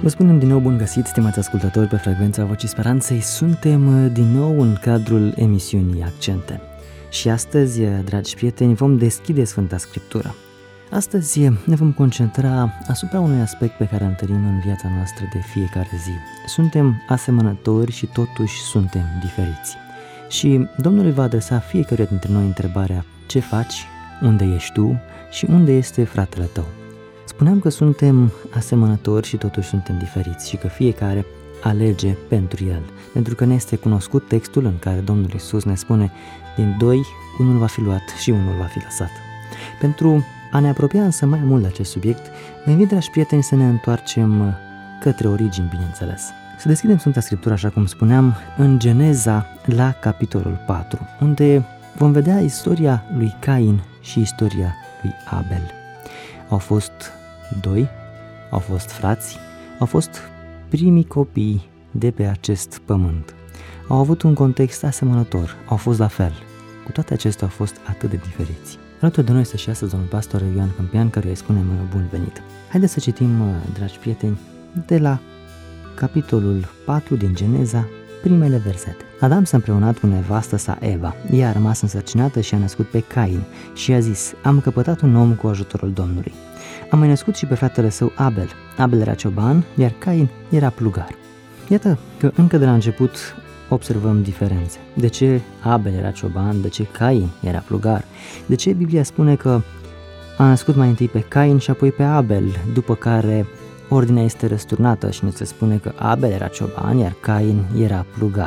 Vă spunem din nou bun găsit, stimați ascultători, pe Frecvența Vocii Speranței. Suntem din nou în cadrul emisiunii Accente. Și astăzi, dragi prieteni, vom deschide Sfânta Scriptură. Astăzi ne vom concentra asupra unui aspect pe care îl întâlnim în viața noastră de fiecare zi. Suntem asemănători și totuși suntem diferiți. Și Domnul îi va adresa fiecăruia dintre noi întrebarea: ce faci, unde ești tu și unde este fratele tău? Spuneam că suntem asemănători și totuși suntem diferiți și că fiecare alege pentru el, pentru că ne este cunoscut textul în care Domnul Iisus ne spune: din doi, unul va fi luat și unul va fi lăsat. Pentru a ne apropia însă mai mult de acest subiect, vă invit, dragi prieteni, să ne întoarcem către origini, bineînțeles. Să deschidem Sfânta Scriptură, așa cum spuneam, în Geneza, la capitolul 4, unde vom vedea istoria lui Cain și istoria lui Abel. Au fost doi, au fost frați, au fost primii copii de pe acest pământ. Au avut un context asemănător, au fost la fel. Cu toate acestea au fost atât de diferiți. Alături de noi este și astăzi domnul pastor Ioan Câmpian, căruia îi spunem bun venit. Haideți să citim, dragi prieteni, de la capitolul 4 din Geneza, primele versete. Adam s-a împreunat cu nevastă sa Eva. Ea a rămas însărcinată și a născut pe Cain și a zis: am căpătat un om cu ajutorul Domnului. Am mai născut și pe fratele său Abel. Abel era cioban, iar Cain era plugar. Iată că încă de la început observăm diferențe. De ce Abel era cioban? De ce Cain era plugar? De ce Biblia spune că a născut mai întâi pe Cain și apoi pe Abel, după care ordinea este răsturnată și ne se spune că Abel era cioban, iar Cain era plugar?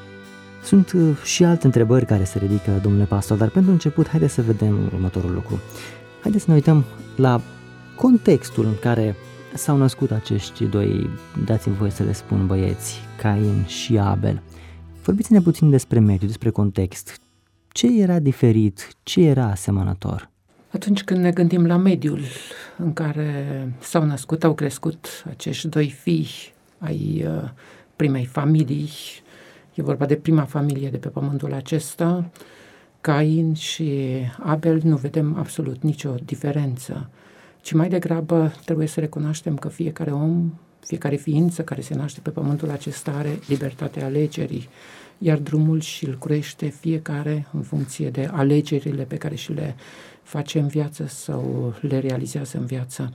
Sunt și alte întrebări care se ridică, domnule pastor, dar pentru început haideți să vedem următorul lucru. Haideți să ne uităm la contextul în care s-au născut acești doi, dați-mi voie să le spun, băieți, Cain și Abel. Vorbiți-ne puțin despre mediu, despre context. Ce era diferit, ce era asemănător? Atunci când ne gândim la mediul în care s-au născut, au crescut acești doi fii ai primei familii, e vorba de prima familie de pe pământul acesta, Cain și Abel, nu vedem absolut nicio diferență, ci mai degrabă trebuie să recunoaștem că fiecare om, fiecare ființă care se naște pe pământul acesta are libertatea alegerii, iar drumul și-l curește fiecare în funcție de alegerile pe care și le face în viață sau le realizează în viață.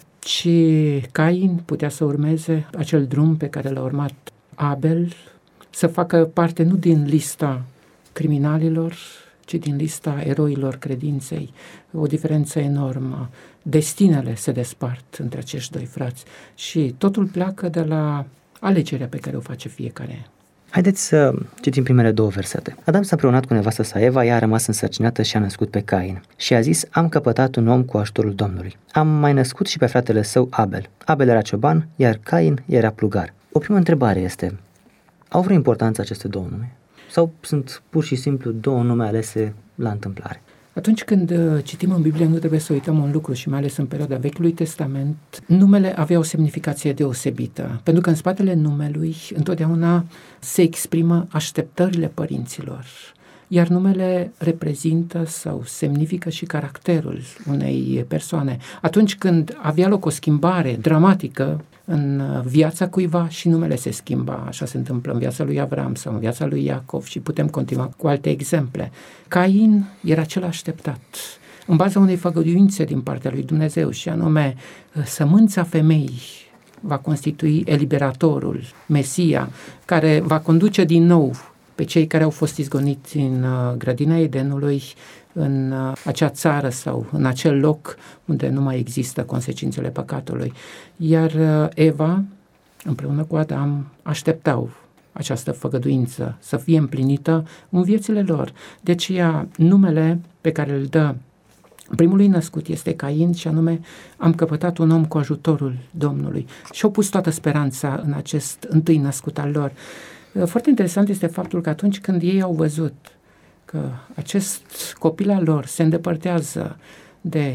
Și Cain putea să urmeze acel drum pe care l-a urmat Abel, să facă parte nu din lista criminalilor, ci din lista eroilor credinței. O diferență enormă. Destinele se despart între acești doi frați și totul pleacă de la alegerea pe care o face fiecare. Haideți să citim primele două versete. Adam s-a împreunat cu nevastă sa Eva, ea a rămas însărcinată și a născut pe Cain. Și a zis: am căpătat un om cu ajutorul Domnului. Am mai născut și pe fratele său Abel. Abel era cioban, iar Cain era plugar. O primă întrebare este: au vreo importanță aceste două nume? Sau sunt pur și simplu două nume alese la întâmplare? Atunci când citim în Biblie, nu trebuie să uităm un lucru, și mai ales în perioada Vechiului Testament, numele avea o semnificație deosebită, pentru că în spatele numelui întotdeauna se exprimă așteptările părinților, iar numele reprezintă sau semnifică și caracterul unei persoane. Atunci când avea loc o schimbare dramatică în viața cuiva, și numele se schimba. Așa se întâmplă în viața lui Avram sau în viața lui Iacov și putem continua cu alte exemple. Cain era cel așteptat, în baza unei făgăduințe din partea lui Dumnezeu, și anume sămânța femeii va constitui eliberatorul, Mesia, care va conduce din nou pe cei care au fost izgoniți în grădina Edenului, în acea țară sau în acel loc unde nu mai există consecințele păcatului. Iar Eva, împreună cu Adam, așteptau această făgăduință să fie împlinită în viețile lor. De aceea, numele pe care îl dă primului născut este Cain, și anume: am căpătat un om cu ajutorul Domnului. Și au pus toată speranța în acest întâi născut al lor. Foarte interesant este faptul că atunci când ei au văzut că acest copil al lor se îndepărtează de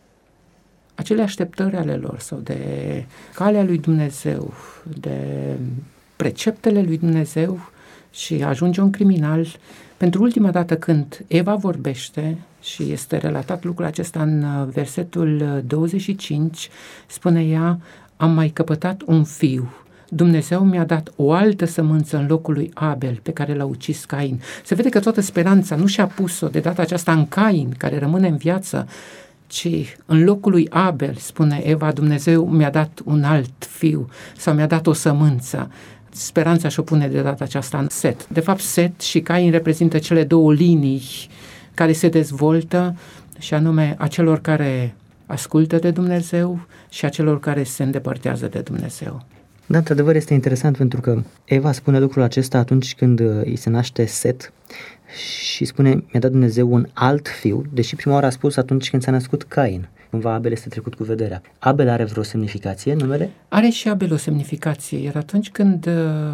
acele așteptări ale lor sau de calea lui Dumnezeu, de preceptele lui Dumnezeu, și ajunge un criminal, pentru ultima dată când Eva vorbește, și este relatat lucrul acesta în versetul 25, spune ea: am mai căpătat un fiu. Dumnezeu mi-a dat o altă sămânță în locul lui Abel, pe care l-a ucis Cain. Se vede că toată speranța nu și-a pus-o de data aceasta în Cain, care rămâne în viață, ci în locul lui Abel, spune Eva, Dumnezeu mi-a dat un alt fiu sau mi-a dat o sămânță. Speranța și-o pune de data aceasta în Set. De fapt, Set și Cain reprezintă cele două linii care se dezvoltă, și anume a celor care ascultă de Dumnezeu și a celor care se îndepărtează de Dumnezeu. Da, într-adevăr este interesant pentru că Eva spune lucrul acesta atunci când îi se naște Set și spune, mi-a dat Dumnezeu un alt fiu, deși prima oară a spus atunci când s-a născut Cain. Cumva Abel este trecut cu vederea. Abel are vreo semnificație, numele? Are și Abel o semnificație, iar atunci când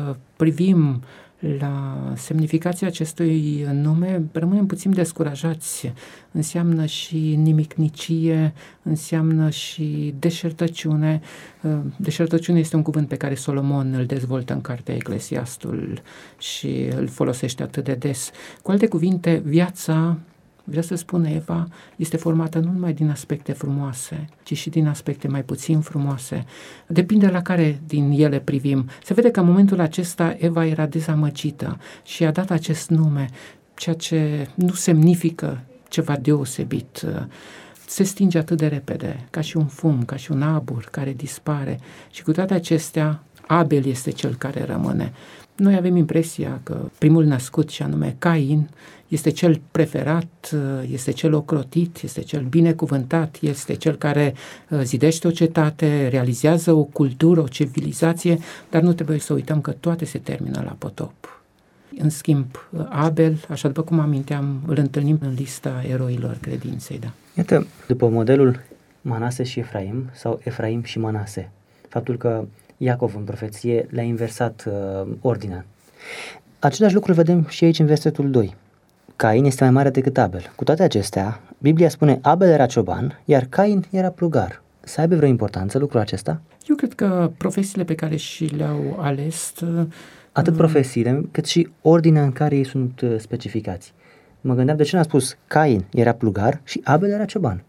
privim la semnificația acestui nume, rămânem puțin descurajați. Înseamnă și nimicnicie, înseamnă și deșertăciune. Deșertăciune este un cuvânt pe care Solomon îl dezvoltă în cartea Eclesiastul și îl folosește atât de des. Cu alte cuvinte, viața, vrea să spună Eva, este formată nu numai din aspecte frumoase, ci și din aspecte mai puțin frumoase. Depinde la care din ele privim. Se vede că în momentul acesta Eva era dezamăgită și a dat acest nume, ceea ce nu semnifică ceva deosebit. Se stinge atât de repede, ca și un fum, ca și un abur care dispare. Și cu toate acestea, Abel este cel care rămâne. Noi avem impresia că primul născut, și anume Cain, este cel preferat, este cel ocrotit, este cel binecuvântat, este cel care zidește o cetate, realizează o cultură, o civilizație, dar nu trebuie să uităm că toate se termină la potop. În schimb, Abel, așa după cum aminteam, îl întâlnim în lista eroilor credinței. Da. Iată, după modelul Manase și Efraim sau Efraim și Manase, faptul că Iacov în profeție le-a inversat ordinea. Același lucru vedem și aici în versetul 2. Cain este mai mare decât Abel. Cu toate acestea, Biblia spune Abel era cioban, iar Cain era plugar. Să aibă vreo importanță lucrul acesta? Eu cred că profesiile pe care și le-au ales... Atât profesiile, cât și ordinea în care ei sunt specificați. Mă gândeam de ce n-a spus Cain era plugar și Abel era cioban.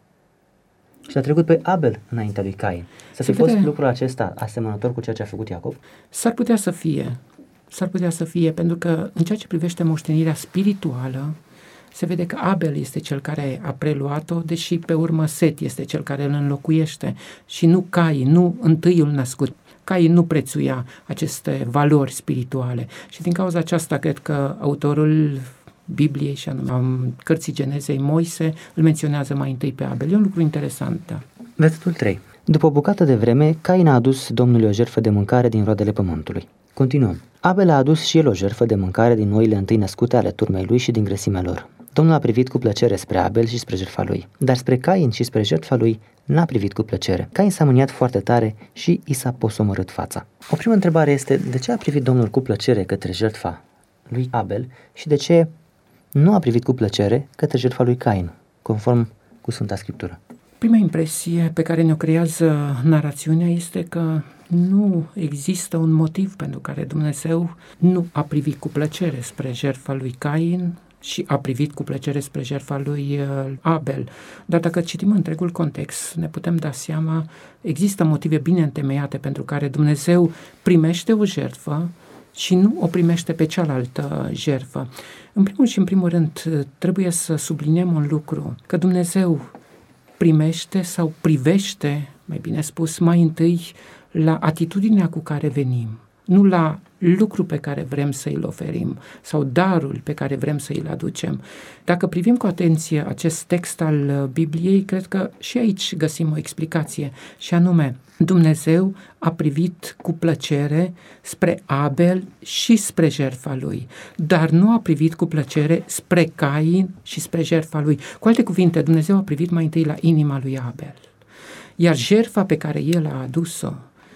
Și a trecut pe Abel înaintea lui Cain. Să fi fost lucrul acesta asemănător cu ceea ce a făcut Iacov? S-ar putea să fie, pentru că în ceea ce privește moștenirea spirituală, se vede că Abel este cel care a preluat-o, deși pe urmă Set este cel care îl înlocuiește și nu Cain, nu întâiul născut. Cain nu prețuia aceste valori spirituale și din cauza aceasta cred că autorul Bibliei și anume cărții Genezei, Moise, îl menționează mai întâi pe Abel. E un lucru interesant, da. Versetul 3. După o bucată de vreme, Cain a adus Domnului o jertfă de mâncare din roadele pământului. Continuăm. Abel a adus și el o jertfă de mâncare din oile întâi născute ale turmei lui și din grăsimea lor. Domnul a privit cu plăcere spre Abel și spre jertfa lui, dar spre Cain și spre jertfa lui n-a privit cu plăcere. Cain s-a mâniat foarte tare și i s-a posomorât fața. O primă întrebare este, de ce a privit Domnul cu plăcere către jertfa lui Abel și de ce nu a privit cu plăcere către jertfa lui Cain, conform cu Sfânta Scriptură? Prima impresie pe care ne-o creează narațiunea este că nu există un motiv pentru care Dumnezeu nu a privit cu plăcere spre jertfa lui Cain și a privit cu plăcere spre jertfa lui Abel. Dar dacă citim întregul context, ne putem da seama, există motive bine întemeiate pentru care Dumnezeu primește o jertfă și nu o primește pe cealaltă jertfă. În primul și în primul rând, trebuie să subliniem un lucru, că Dumnezeu primește sau privește, mai bine spus, mai întâi la atitudinea cu care venim, nu la lucru pe care vrem să îl oferim sau darul pe care vrem să îl aducem. Dacă privim cu atenție acest text al Bibliei, cred că și aici găsim o explicație, și anume, Dumnezeu a privit cu plăcere spre Abel și spre jertfa lui, dar nu a privit cu plăcere spre Cain și spre jertfa lui. Cu alte cuvinte, Dumnezeu a privit mai întâi la inima lui Abel, iar jertfa pe care el a adus-o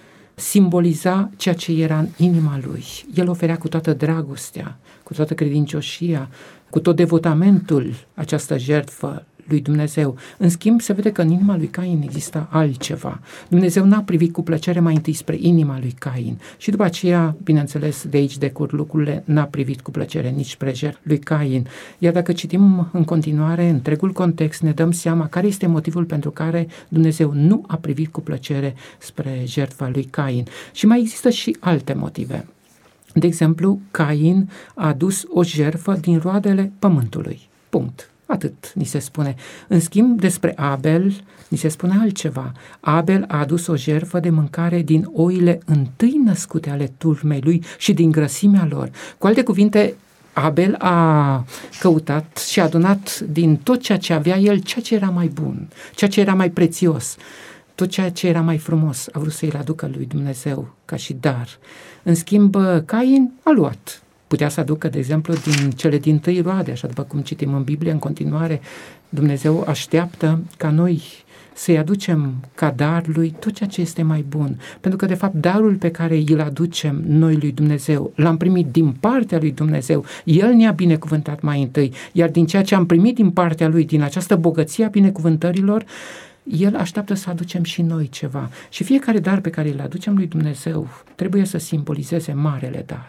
simboliza ceea ce era în inima lui. El oferea cu toată dragostea, cu toată credincioșia, cu tot devotamentul această jertfă lui Dumnezeu. În schimb, se vede că în inima lui Cain exista altceva. Dumnezeu n-a privit cu plăcere mai întâi spre inima lui Cain și după aceea, bineînțeles, de aici decurg lucrurile, n-a privit cu plăcere nici spre jertfa lui Cain. Iar dacă citim în continuare întregul context, ne dăm seama care este motivul pentru care Dumnezeu nu a privit cu plăcere spre jertfa lui Cain. Și mai există și alte motive. De exemplu, Cain a adus o jertfă din roadele pământului. Punct. Atât ni se spune. În schimb, despre Abel ni se spune altceva. Abel a adus o jertfă de mâncare din oile întâi născute ale turmei lui și din grăsimea lor. Cu alte cuvinte, Abel a căutat și a adunat din tot ceea ce avea el, ceea ce era mai bun, ceea ce era mai prețios, tot ceea ce era mai frumos. A vrut să-i aducă lui Dumnezeu ca și dar. În schimb, Cain a luat. Putea să aducă, de exemplu, din cele dintâi roade, așa după cum citim în Biblie, în continuare, Dumnezeu așteaptă ca noi să-i aducem ca dar lui tot ceea ce este mai bun. Pentru că, de fapt, darul pe care îl aducem noi lui Dumnezeu, l-am primit din partea lui Dumnezeu. El ne-a binecuvântat mai întâi, iar din ceea ce am primit din partea lui, din această bogăție a binecuvântărilor, El așteaptă să aducem și noi ceva. Și fiecare dar pe care îl aducem lui Dumnezeu trebuie să simbolizeze marele dar.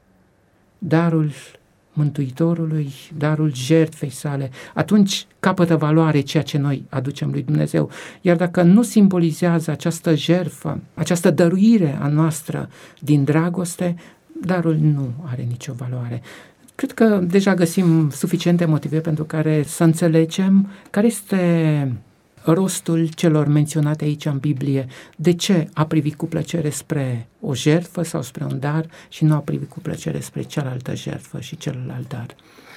Darul Mântuitorului, darul jertfei sale, atunci capătă valoare ceea ce noi aducem lui Dumnezeu. Iar dacă nu simbolizează această jertfă, această dăruire a noastră din dragoste, darul nu are nicio valoare. Cred că deja găsim suficiente motive pentru care să înțelegem care este rostul celor menționate aici în Biblie. De ce a privit cu plăcere spre o jertfă sau spre un dar și nu a privit cu plăcere spre cealaltă jertfă și celălalt dar?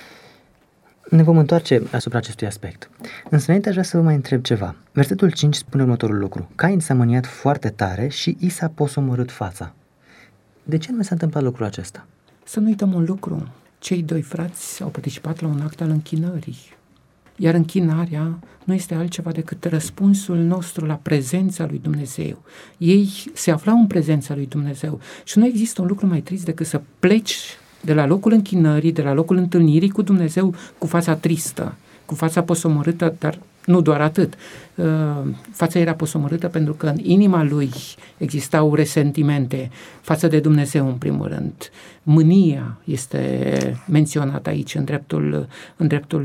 Ne vom întoarce asupra acestui aspect. Însă înainte aș vrea să vă mai întreb ceva. Versetul 5 spune următorul lucru. Cain s-a mâniat foarte tare și i s-a posomorât fața. De ce nu s-a întâmplat lucrul acesta? Să nu uităm un lucru. Cei doi frați au participat la un act al închinării. Iar închinarea nu este altceva decât răspunsul nostru la prezența lui Dumnezeu. Ei se aflau în prezența lui Dumnezeu și nu există un lucru mai trist decât să pleci de la locul închinării, de la locul întâlnirii cu Dumnezeu cu fața tristă, cu fața posomorâtă, dar nu doar atât. Fața era posomorâtă pentru că în inima lui existau resentimente față de Dumnezeu în primul rând. Mânia este menționată aici în dreptul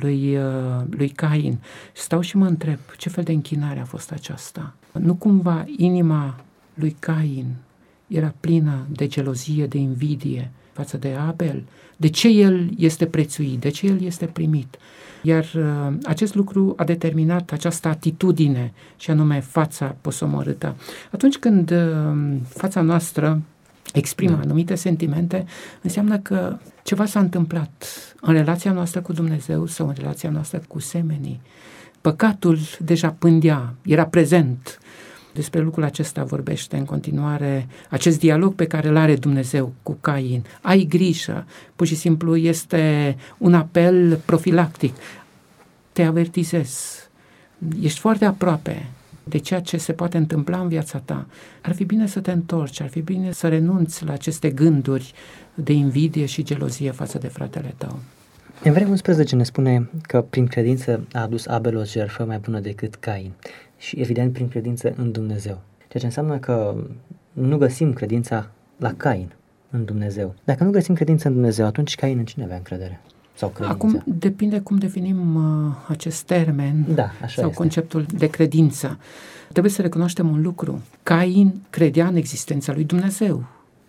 lui Cain. Stau și mă întreb, ce fel de închinare a fost aceasta? Nu cumva inima lui Cain era plină de gelozie, de invidie față de Abel? De ce el este prețuit? De ce el este primit? Iar acest lucru a determinat această atitudine, și anume fața posomorâtă. Atunci când fața noastră exprimă anumite sentimente, înseamnă că ceva s-a întâmplat în relația noastră cu Dumnezeu sau în relația noastră cu semenii. Păcatul deja pândea, era prezent. Despre lucrul acesta vorbește în continuare acest dialog pe care îl are Dumnezeu cu Cain. Ai grijă, pur și simplu este un apel profilactic. Te avertizez, ești foarte aproape de ceea ce se poate întâmpla în viața ta. Ar fi bine să te întorci, ar fi bine să renunți la aceste gânduri de invidie și gelozie față de fratele tău. Evrei 11 ne spune că prin credință a adus Abel o jertfă mai bună decât Cain și evident prin credință în Dumnezeu. Ceea ce înseamnă că nu găsim credința la Cain în Dumnezeu. Dacă nu găsim credința în Dumnezeu, atunci Cain în cine avea încredere? Sau credință? Acum depinde cum definim acest termen sau conceptul de credință. Trebuie să recunoaștem un lucru. Cain credea în existența lui Dumnezeu.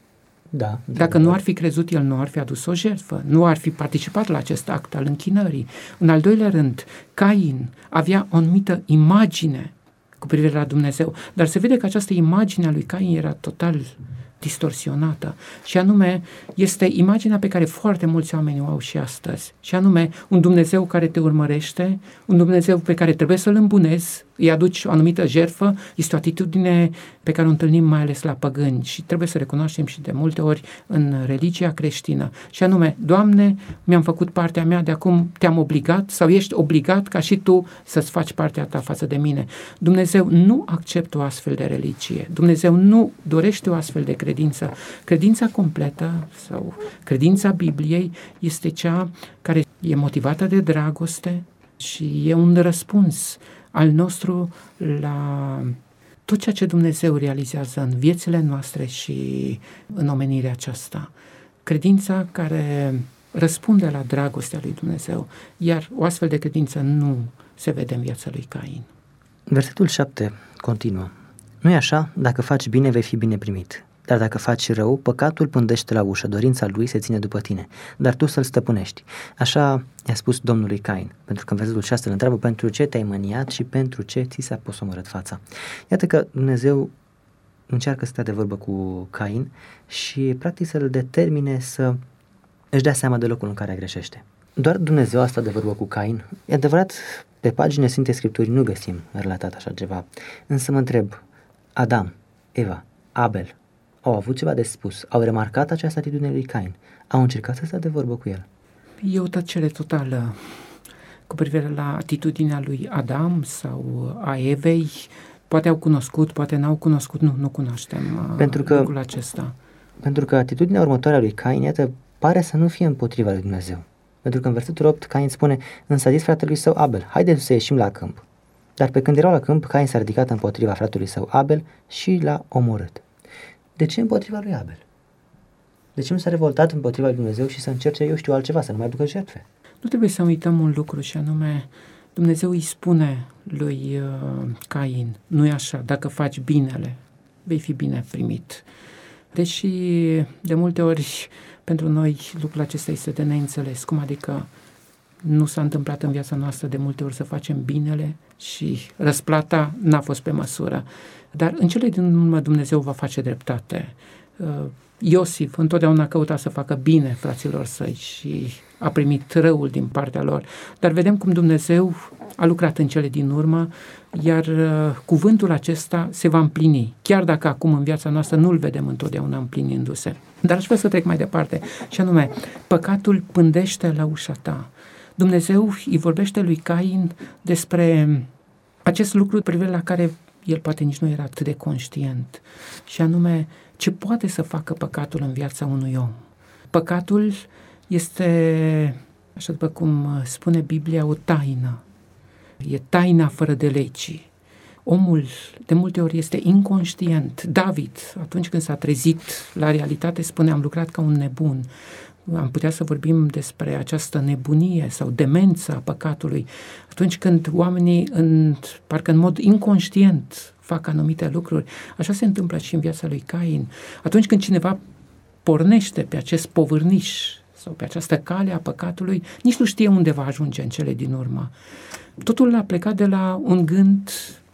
Da, dacă nu ar fi crezut, el nu ar fi adus o jertfă, nu ar fi participat la acest act al închinării. În al doilea rând, Cain avea o anumită imagine cu privire la Dumnezeu, dar se vede că această imagine a lui Cain era total distorsionată și anume este imaginea pe care foarte mulți oameni o au și astăzi și anume un Dumnezeu care te urmărește, un Dumnezeu pe care trebuie să-L îmbunezi, îi aduci o anumită jertfă, este o atitudine pe care o întâlnim mai ales la păgâni și trebuie să recunoaștem și de multe ori în religia creștină și anume, Doamne, mi-am făcut partea mea, de acum te-am obligat sau ești obligat ca și tu să-ți faci partea ta față de mine. Dumnezeu nu acceptă o astfel de religie, Dumnezeu nu dorește o astfel de credință. Credința completă sau credința Bibliei este cea care e motivată de dragoste, Și e un răspuns al nostru la tot ceea ce Dumnezeu realizează în viețile noastre și în omenirea aceasta. Credința care răspunde la dragostea lui Dumnezeu, iar o astfel de credință nu se vede în viața lui Cain. Versetul 7 continuă. Nu-i așa? Dacă faci bine, vei fi bine primit. Dar dacă faci rău, păcatul pândește la ușă, dorința lui se ține după tine, dar tu să-l stăpânești. Așa i-a spus Domnului Cain, pentru că în versetul 6 îl întreabă pentru ce te-ai mâniat și pentru ce ți s-a posomorât fața. Iată că Dumnezeu încearcă să stea de vorbă cu Cain și practic să-l determine să își dea seama de locul în care greșește. Doar Dumnezeu a stat de vorbă cu Cain. E adevărat, pe paginile Sfintei Scripturii nu găsim relatat așa ceva, însă mă întreb, Adam, Eva, Abel, au avut ceva de spus, au remarcat această atitudine lui Cain, au încercat să stea de vorbă cu el. E o tăcere totală cu privire la atitudinea lui Adam sau a Evei. Poate au cunoscut, poate n-au cunoscut, nu cunoaștem lucrul acesta. Pentru că atitudinea următoare a lui Cain, iată, pare să nu fie împotriva lui Dumnezeu. Pentru că în versetul 8 Cain spune, însă a zis fratelui său Abel, haideți să ieșim la câmp. Dar pe când erau la câmp, Cain s-a ridicat împotriva fratelui său Abel și l-a omorât. De ce împotriva lui Abel? De ce nu s-a revoltat împotriva lui Dumnezeu și să încerce, eu știu, altceva, să nu mai aducă jertfe? Nu trebuie să uităm un lucru și anume, Dumnezeu îi spune lui Cain, nu-i așa, dacă faci binele, vei fi bine primit. Deși de multe ori pentru noi lucrul acesta este de neînțeles, cum adică nu s-a întâmplat în viața noastră de multe ori să facem binele și răsplata n-a fost pe măsură. Dar în cele din urmă Dumnezeu va face dreptate. Iosif întotdeauna căuta să facă bine fraților săi și a primit răul din partea lor. Dar vedem cum Dumnezeu a lucrat în cele din urmă, iar cuvântul acesta se va împlini, chiar dacă acum în viața noastră nu-l vedem întotdeauna împlinindu-se. Dar aș vrea să trec mai departe, și anume, păcatul pândește la ușa ta. Dumnezeu îi vorbește lui Cain despre acest lucru privire la care el poate nici nu era atât de conștient, și anume ce poate să facă păcatul în viața unui om. Păcatul este, așa după cum spune Biblia, o taină. E taina fără de legii. Omul de multe ori este inconștient. David, atunci când s-a trezit la realitate, spune, am lucrat ca un nebun. Am putea să vorbim despre această nebunie sau demență a păcatului. Atunci când oamenii, parcă în mod inconștient, fac anumite lucruri. Așa se întâmplă și în viața lui Cain. Atunci când cineva pornește pe acest povârniș sau pe această cale a păcatului, nici nu știe unde va ajunge în cele din urmă. Totul a plecat de la un gând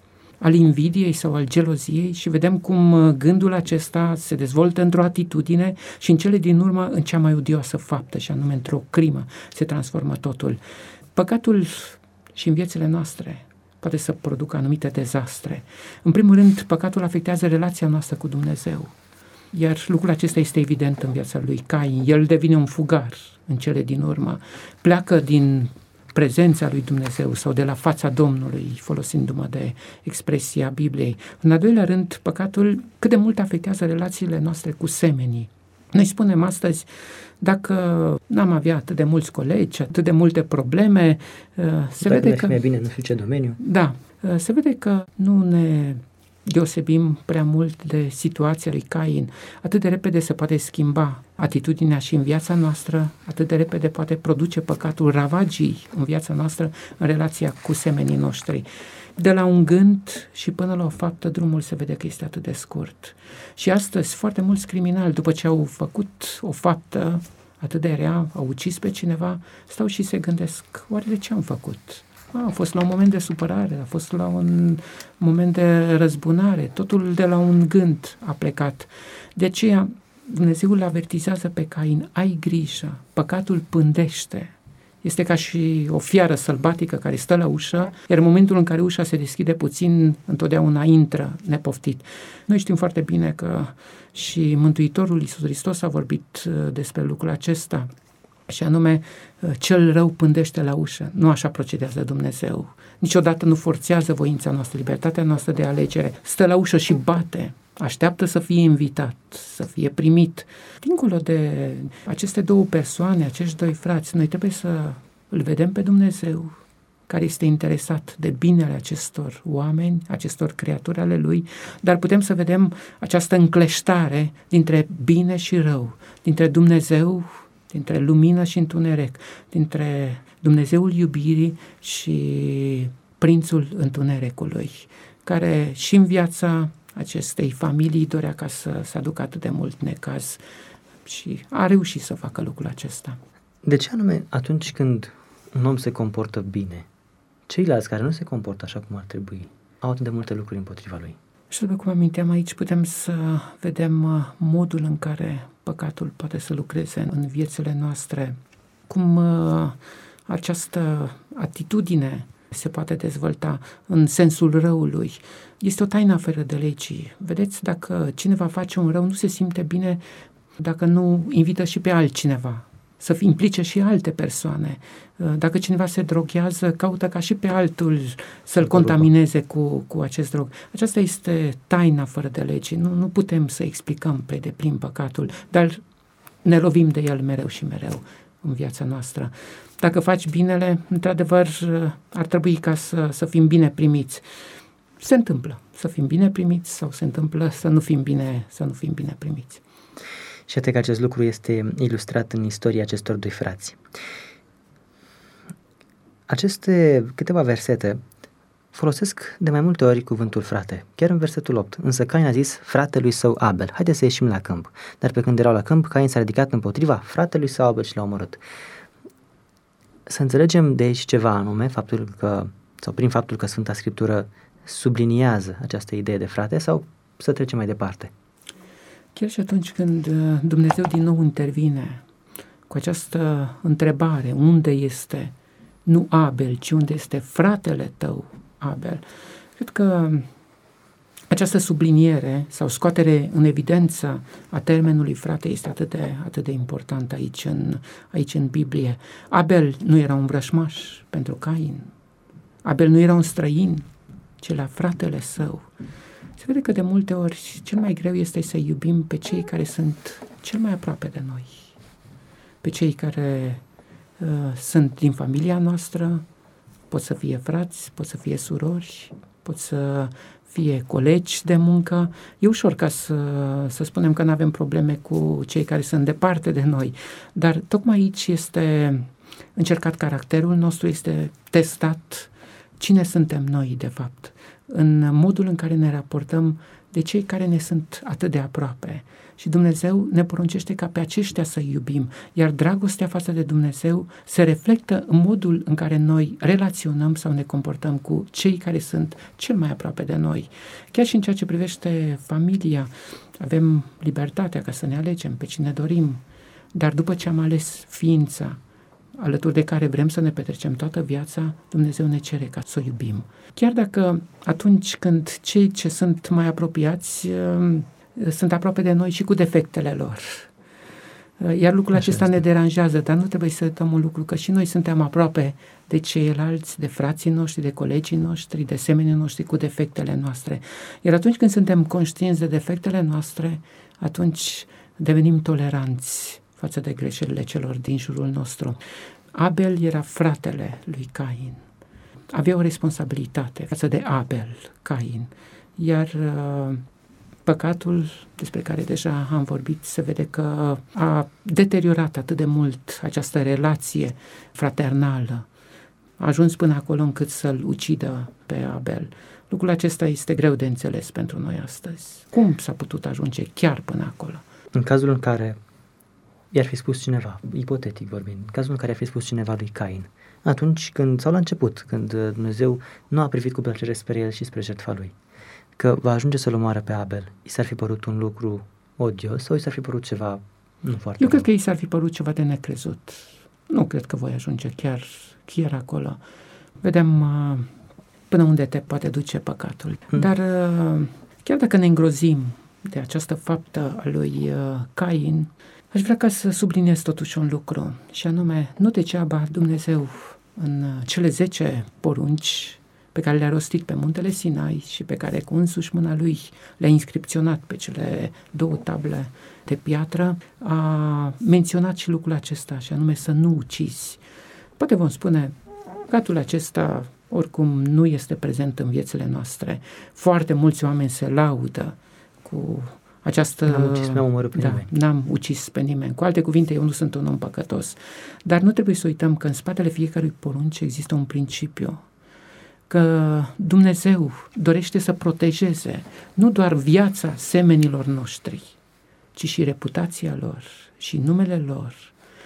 al invidiei sau al geloziei și vedem cum gândul acesta se dezvoltă într-o atitudine și în cele din urmă în cea mai odioasă faptă, și anume într-o crimă se transformă totul. Păcatul și în viețile noastre poate să producă anumite dezastre. În primul rând, păcatul afectează relația noastră cu Dumnezeu. Iar lucrul acesta este evident în viața lui Cain. El devine un fugar în cele din urmă. Pleacă din prezența lui Dumnezeu sau de la fața Domnului, folosindu-mă de expresia Bibliei. În al doilea rând, păcatul cât de mult afectează relațiile noastre cu semenii. Noi spunem astăzi, dacă n-am avea atât de mulți colegi, atât de multe probleme, se vede că... bine, nu știu ce domeniu. Da, se vede că nu ne deosebim prea mult de situația lui Cain. Atât de repede se poate schimba atitudinea și în viața noastră, atât de repede poate produce păcatul ravagii în viața noastră, în relația cu semenii noștri. De la un gând și până la o faptă, drumul se vede că este atât de scurt. Și astăzi, foarte mulți criminali, după ce au făcut o faptă atât de rea, au ucis pe cineva, stau și se gândesc, oare de ce am făcut? A fost la un moment de supărare, a fost la un moment de răzbunare, totul de la un gând a plecat. De aceea Dumnezeu îl avertizează pe Cain, ai grijă, păcatul pândește. Este ca și o fiară sălbatică care stă la ușă, iar în momentul în care ușa se deschide puțin, întotdeauna intră nepoftit. Noi știm foarte bine că și Mântuitorul Iisus Hristos a vorbit despre lucrul acesta, și anume, cel rău pândește la ușă. Nu așa procedează Dumnezeu. Niciodată nu forțează voința noastră, libertatea noastră de alegere. Stă la ușă și bate. Așteaptă să fie invitat, să fie primit. Dincolo de aceste două persoane, acești doi frați, noi trebuie să îl vedem pe Dumnezeu care este interesat de binele acestor oameni, acestor creaturi ale lui, dar putem să vedem această încleștare dintre bine și rău, dintre Dumnezeu, dintre lumină și întuneric, dintre Dumnezeul iubirii și prințul întunericului, care și în viața acestei familii dorea ca să aducă atât de mult necaz și a reușit să facă lucrul acesta. De ce anume atunci când un om se comportă bine, ceilalți care nu se comportă așa cum ar trebui au atât de multe lucruri împotriva lui? Și după cum aminteam aici, putem să vedem modul în care păcatul poate să lucreze în viețile noastre, cum această atitudine se poate dezvolta în sensul răului. Este o taină afară de legii. Vedeți, dacă cineva face un rău, nu se simte bine dacă nu invită și pe altcineva, să implice și alte persoane. Dacă cineva se droghează, caută ca și pe altul să-l contamineze cu acest drog. Aceasta este taina fără de legii. Nu putem să explicăm pe deplin păcatul, dar ne lovim de el mereu și mereu în viața noastră. Dacă faci binele, într-adevăr, ar trebui ca să fim bine primiți. Se întâmplă să fim bine primiți sau se întâmplă să nu fim bine primiți. Și atât că acest lucru este ilustrat în istoria acestor doi frați. Aceste câteva versete folosesc de mai multe ori cuvântul frate, chiar în versetul 8. Însă Cain a zis fratelui său Abel, haide să ieșim la câmp. Dar pe când erau la câmp, Cain s-a ridicat împotriva fratelui său Abel și l-a omorât. Să înțelegem de aici ceva anume, prin faptul că Sfânta Scriptură subliniază această idee de frate, sau să trecem mai departe? Chiar și atunci când Dumnezeu din nou intervine cu această întrebare, unde este nu Abel, ci unde este fratele tău Abel, cred că această subliniere sau scoatere în evidență a termenului frate este atât de important aici în Biblie. Abel nu era un vrășmaș pentru Cain. Abel nu era un străin, ci era fratele său. Se vede că de multe ori cel mai greu este să iubim pe cei care sunt cel mai aproape de noi, pe cei care sunt din familia noastră, pot să fie frați, pot să fie surori, pot să fie colegi de muncă. E ușor ca să spunem că nu avem probleme cu cei care sunt departe de noi, dar tocmai aici este încercat caracterul nostru, este testat cine suntem noi de fapt, în modul în care ne raportăm de cei care ne sunt atât de aproape. Și Dumnezeu ne poruncește ca pe aceștia să iubim, iar dragostea față de Dumnezeu se reflectă în modul în care noi relaționăm sau ne comportăm cu cei care sunt cel mai aproape de noi. Chiar și în ceea ce privește familia, avem libertatea ca să ne alegem pe cine dorim, dar după ce am ales ființa alături de care vrem să ne petrecem toată viața, Dumnezeu ne cere ca să o iubim. Chiar dacă atunci când cei ce sunt mai apropiați sunt aproape de noi și cu defectele lor. Iar lucrul acesta ne deranjează, dar nu trebuie să uităm un lucru, că și noi suntem aproape de ceilalți, de frații noștri, de colegii noștri, de semenii noștri cu defectele noastre. Iar atunci când suntem conștienți de defectele noastre, atunci devenim toleranți față de greșelile celor din jurul nostru. Abel era fratele lui Cain. Avea o responsabilitate față de Abel, Cain. Iar păcatul despre care deja am vorbit se vede că a deteriorat atât de mult această relație fraternală. A ajuns până acolo încât să-l ucidă pe Abel. Lucrul acesta este greu de înțeles pentru noi astăzi. Cum s-a putut ajunge chiar până acolo? În cazul în care i-ar fi spus cineva, ipotetic vorbind, în cazul în care ar fi spus cineva lui Cain, atunci când, sau la început, când Dumnezeu nu a privit cu plăcere spre el și spre jertfa lui, că va ajunge să-l omoare pe Abel, i s-ar fi părut un lucru odios sau i s-ar fi părut ceva nu foarte Eu cred că i s-ar fi părut ceva de necrezut. Nu cred că voi ajunge chiar acolo. Vedem până unde te poate duce păcatul. Dar chiar dacă ne îngrozim de această faptă a lui Cain, aș vrea ca să subliniez totuși un lucru, și anume, nu degeaba Dumnezeu în cele 10 porunci pe care le-a rostit pe muntele Sinai și pe care cu însuși mâna lui le-a inscripționat pe cele 2 table de piatră, a menționat și lucrul acesta, și anume să nu ucizi. Poate vom spune, Păcatul acesta oricum nu este prezent în viețile noastre. Foarte mulți oameni se laudă cu această... N-am ucis pe nimeni. Cu alte cuvinte, eu nu sunt un om păcătos. Dar nu trebuie să uităm că în spatele fiecărui porunci există un principiu. Că Dumnezeu dorește să protejeze nu doar viața semenilor noștri, ci și reputația lor și numele lor.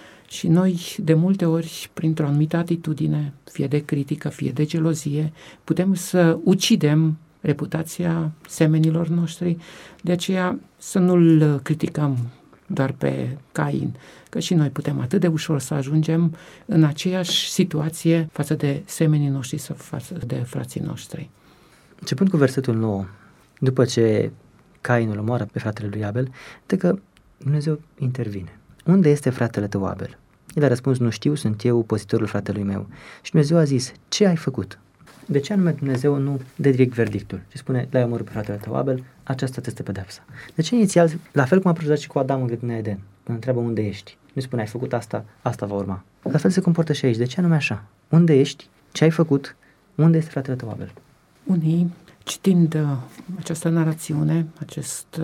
Și noi, de multe ori, printr-o anumită atitudine, fie de critică, fie de gelozie, putem să ucidem reputația semenilor noștri. De aceea să nu-l criticăm doar pe Cain, că și noi putem atât de ușor să ajungem în aceeași situație față de semenii noștri sau față de frații noștri. Începând cu versetul 9, după ce Cain îl omoară pe fratele lui Abel, de că Dumnezeu intervine. Unde este fratele tău Abel? El a răspuns, nu știu, sunt eu păzitorul fratelui meu. Și Dumnezeu a zis, ce ai făcut? De ce anume Dumnezeu nu dă direct verdictul? Și spune, l-ai omorât pe fratele tău Abel, aceasta este pedeapsa. De ce inițial, la fel cum a procedat și cu Adam în grădina Eden, când întreabă unde ești? Nu spune, ai făcut asta, asta va urma. La fel se comportă și aici. De ce anume așa? Unde ești? Ce ai făcut? Unde este fratele tău Abel? Unii, citind această narațiune, acest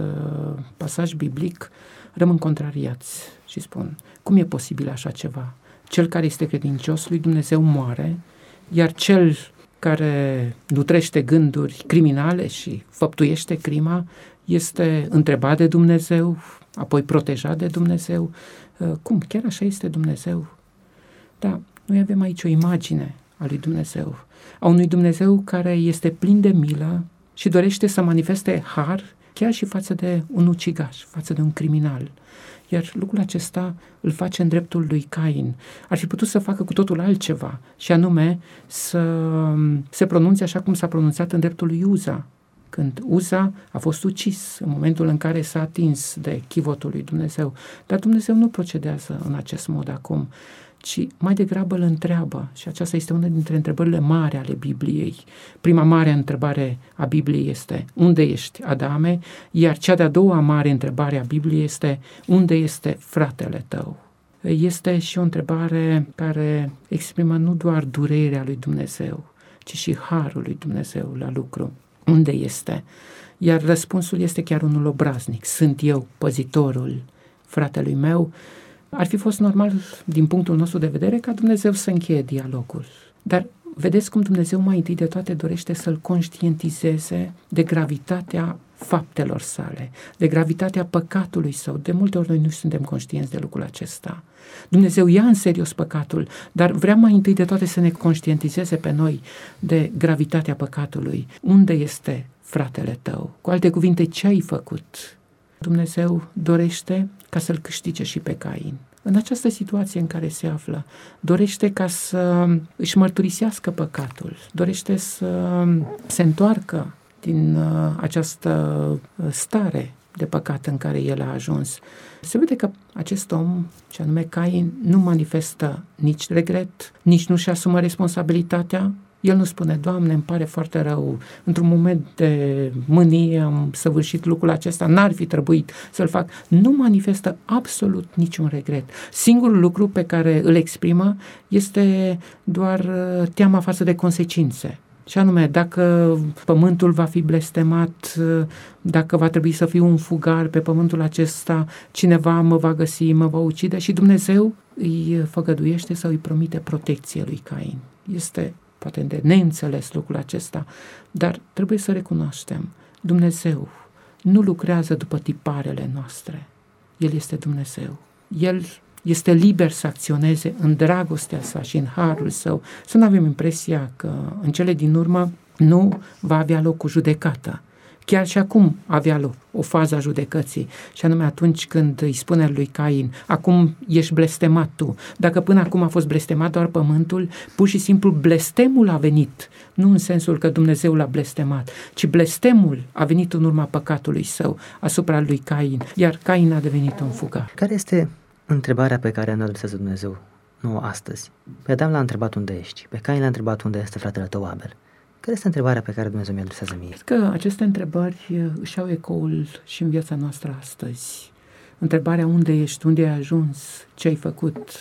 pasaj biblic, rămân contrariați și spun, cum e posibil așa ceva? Cel care este credincios lui Dumnezeu moare, iar cel care nutrește gânduri criminale și făptuiește crima este întrebat de Dumnezeu, apoi protejat de Dumnezeu. Cum? Chiar așa este Dumnezeu? Da, noi avem aici o imagine a lui Dumnezeu, a unui Dumnezeu care este plin de milă și dorește să manifeste har chiar și față de un ucigaș, față de un criminal. Iar lucrul acesta îl face în dreptul lui Cain. Ar fi putut să facă cu totul altceva, și anume să se pronunțe așa cum s-a pronunțat în dreptul lui Uza, când Uza a fost ucis în momentul în care s-a atins de chivotul lui Dumnezeu. Dar Dumnezeu nu procedează în acest mod acum, ci mai degrabă îl întreabă, și aceasta este una dintre întrebările mari ale Bibliei. Prima mare întrebare a Bibliei este, unde ești, Adame? Iar cea de-a doua mare întrebare a Bibliei este, unde este fratele tău? Este și o întrebare care exprimă nu doar durerea lui Dumnezeu, ci și harul lui Dumnezeu la lucru. Unde este? Iar răspunsul este chiar unul obraznic. Sunt eu păzitorul fratelui meu? Ar fi fost normal, din punctul nostru de vedere, ca Dumnezeu să încheie dialogul. Dar vedeți cum Dumnezeu mai întâi de toate dorește să-l conștientizeze de gravitatea faptelor sale, de gravitatea păcatului său. De multe ori noi nu suntem conștienți de lucrul acesta. Dumnezeu ia în serios păcatul, dar vrea mai întâi de toate să ne conștientizeze pe noi de gravitatea păcatului. Unde este fratele tău? Cu alte cuvinte, ce ai făcut? Dumnezeu dorește ca să-l câștige și pe Cain. În această situație în care se află, dorește ca să își mărturisească păcatul, dorește să se întoarcă din această stare de păcat în care el a ajuns. Se vede că acest om, ce anume Cain, nu manifestă nici regret, nici nu-și asumă responsabilitatea. El nu spune, Doamne, îmi pare foarte rău, într-un moment de mânie am săvârșit lucrul acesta, n-ar fi trebuit să-l fac. Nu manifestă absolut niciun regret. Singurul lucru pe care îl exprimă este doar teama față de consecințe. Și anume, dacă pământul va fi blestemat, dacă va trebui să fiu un fugar pe pământul acesta, cineva mă va găsi, mă va ucide, și Dumnezeu îi făgăduiește sau îi promite protecție lui Cain. Este poate de neînțeles lucrul acesta, dar trebuie să recunoaștem, Dumnezeu nu lucrează după tiparele noastre. El este Dumnezeu. El este liber să acționeze în dragostea sa și în harul său. Să nu avem impresia că în cele din urmă nu va avea loc o judecată. Chiar și acum avea loc o fază a judecății, și anume atunci când îi spune lui Cain, acum ești blestemat tu. Dacă până acum a fost blestemat doar pământul, pur și simplu blestemul a venit, nu în sensul că Dumnezeu l-a blestemat, ci blestemul a venit în urma păcatului său asupra lui Cain, iar Cain a devenit un fugar. Care este întrebarea pe care ne adresează Dumnezeu nouă astăzi? Pe Adam l-a întrebat unde ești, pe Cain l-a întrebat unde este fratele tău Abel. Care este întrebarea pe care Dumnezeu mi-a adresează mie? Cred că aceste întrebări își au ecoul și în viața noastră astăzi. Întrebarea unde ești, unde ai ajuns, ce ai făcut,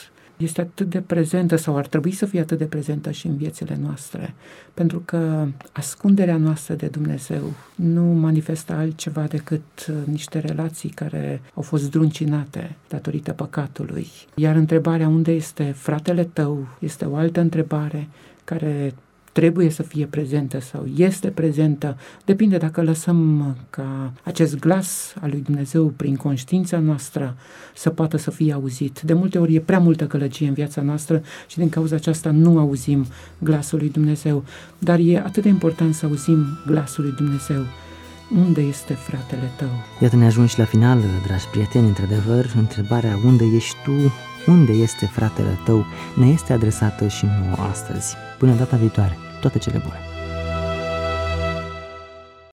este atât de prezentă sau ar trebui să fie atât de prezentă și în viețile noastre, pentru că ascunderea noastră de Dumnezeu nu manifestă altceva decât niște relații care au fost zdruncinate datorită păcatului. Iar întrebarea unde este fratele tău este o altă întrebare care trebuie să fie prezentă sau este prezentă, depinde dacă lăsăm ca acest glas al lui Dumnezeu prin conștiința noastră să poată să fie auzit. De multe ori e prea multă gălăgie în viața noastră și din cauza aceasta nu auzim glasul lui Dumnezeu, dar e atât de important să auzim glasul lui Dumnezeu. Unde este fratele tău? Iată, ne ajungi la final, dragi prieteni, într-adevăr, întrebarea unde ești tu, unde este fratele tău, ne este adresată și nouă astăzi. Până data viitoare, toate cele bune!